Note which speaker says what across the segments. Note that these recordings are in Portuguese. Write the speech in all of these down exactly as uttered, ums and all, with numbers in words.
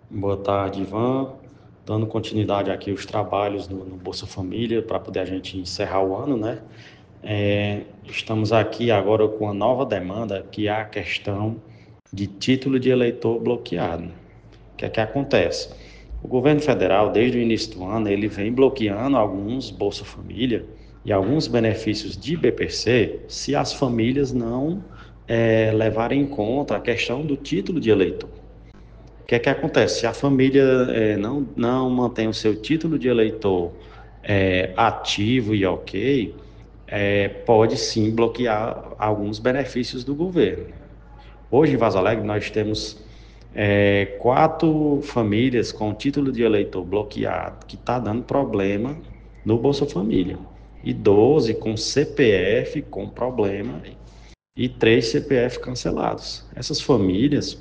Speaker 1: Boa tarde, Ivan. Dando continuidade aqui aos trabalhos no, no Bolsa Família para poder a gente encerrar o ano, né? É, estamos aqui agora com a nova demanda, que é a questão de título de eleitor bloqueado. O que é que acontece? O governo federal, desde o início do ano, ele vem bloqueando alguns Bolsa Família e alguns benefícios de B P C se as famílias não é, levarem em conta a questão do título de eleitor. O que é que acontece? Se a família é, não, não mantém o seu título de eleitor é, ativo e ok, é, pode sim bloquear alguns benefícios do governo. Hoje em Vaso Alegre nós temos é, quatro famílias com título de eleitor bloqueado, que está dando problema no Bolsa Família, e doze com C P F com problema e três C P F cancelados. Essas famílias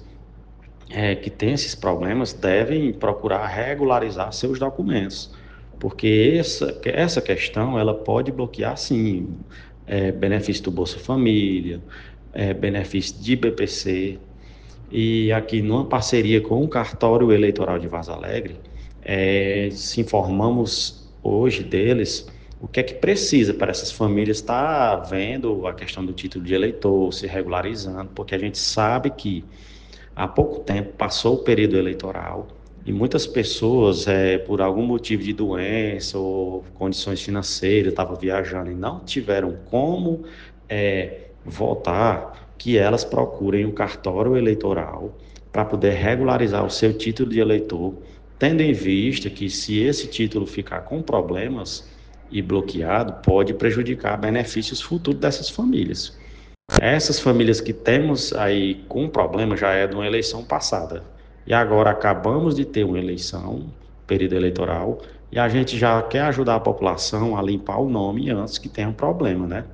Speaker 1: é, que têm esses problemas devem procurar regularizar seus documentos, porque essa, essa questão ela pode bloquear sim é, benefício do Bolsa Família, é, benefício de B P C, e aqui numa parceria com o Cartório Eleitoral de Vaso Alegre, é, se informamos hoje deles o que é que precisa para essas famílias estar vendo a questão do título de eleitor, se regularizando, porque a gente sabe que há pouco tempo passou o período eleitoral e muitas pessoas, é, por algum motivo de doença ou condições financeiras, estavam viajando e não tiveram como é, votar, que elas procurem o cartório eleitoral para poder regularizar o seu título de eleitor, tendo em vista que se esse título ficar com problemas e bloqueado, pode prejudicar benefícios futuros dessas famílias. Essas famílias que temos aí com problema já é de uma eleição passada. E agora acabamos de ter uma eleição, período eleitoral, e a gente já quer ajudar a população a limpar o nome antes que tenha um problema, né?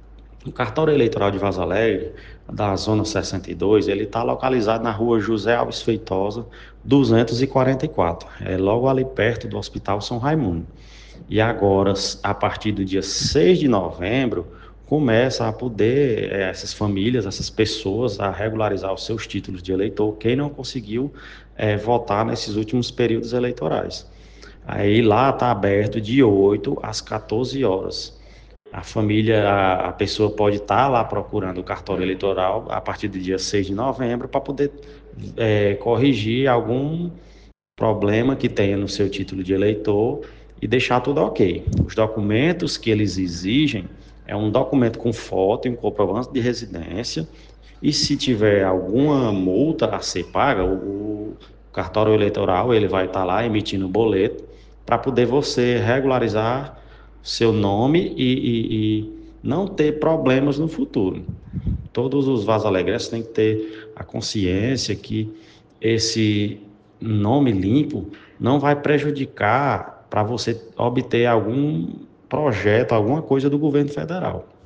Speaker 1: O cartório eleitoral de Vaso Alegre, da zona sessenta e dois, ele está localizado na rua José Alves Feitosa, duzentos e quarenta e quatro. É logo ali perto do Hospital São Raimundo. E agora, a partir do dia seis de novembro, começa a poder, eh, essas famílias, essas pessoas, a regularizar os seus títulos de eleitor, quem não conseguiu eh, votar nesses últimos períodos eleitorais. Aí lá está aberto de oito às quatorze horas. A família, a, a pessoa pode estar lá procurando o cartório eleitoral a partir do dia seis de novembro para poder eh, corrigir algum problema que tenha no seu título de eleitor e deixar tudo ok. Os documentos que eles exigem é um documento com foto e um comprovante de residência, e se tiver alguma multa a ser paga, o, o cartório eleitoral ele vai estar lá emitindo o boleto para poder você regularizar seu nome e, e, e não ter problemas no futuro. Todos os vasos-alegrenses têm que ter a consciência que esse nome limpo não vai prejudicar para você obter algum projeto, alguma coisa do governo federal.